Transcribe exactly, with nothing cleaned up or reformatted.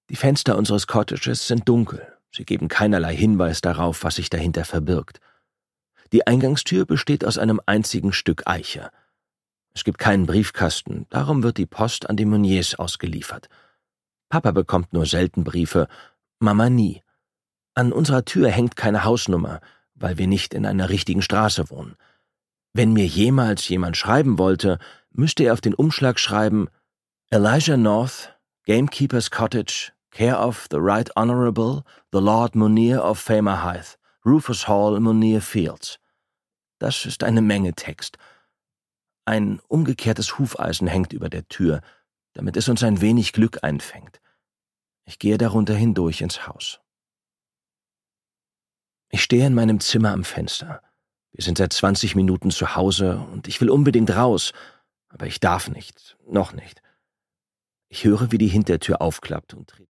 Die Fenster unseres Cottages sind dunkel. Sie geben keinerlei Hinweis darauf, was sich dahinter verbirgt. Die Eingangstür besteht aus einem einzigen Stück Eiche. Es gibt keinen Briefkasten, darum wird die Post an die Meuniers ausgeliefert. Papa bekommt nur selten Briefe, Mama nie. An unserer Tür hängt keine Hausnummer, weil wir nicht in einer richtigen Straße wohnen. Wenn mir jemals jemand schreiben wollte, müsste er auf den Umschlag schreiben: Elijah North, Gamekeeper's Cottage, care of the Right Honourable, the Lord Mounier of Famer Hythe, Rufus Hall, Mounier Fields. Das ist eine Menge Text. Ein umgekehrtes Hufeisen hängt über der Tür, damit es uns ein wenig Glück einfängt. Ich gehe darunter hindurch ins Haus. Ich stehe in meinem Zimmer am Fenster. Wir sind seit zwanzig Minuten zu Hause und ich will unbedingt raus, aber ich darf nicht, noch nicht. Ich höre, wie die Hintertür aufklappt und